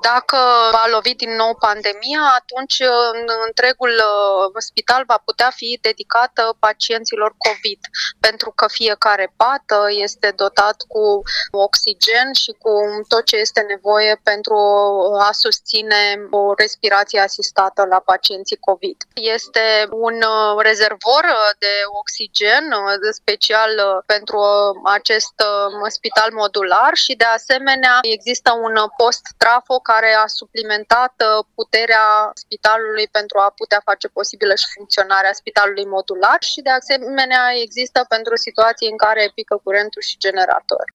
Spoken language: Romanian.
Dacă va lovi din nou pandemia, atunci întregul spital va putea fi dedicat pacienților COVID, pentru că fiecare pat este dotat cu oxigen și cu tot ce este nevoie pentru a susține o respirație asistată la pacienții COVID. Este un rezervor de oxigen special pentru acest spital modular și de asemenea există un post trafo care a suplimentat puterea spitalului pentru a putea face posibilă și funcționarea spitalului modular și de asemenea există pentru situații în care pică curentul și generator.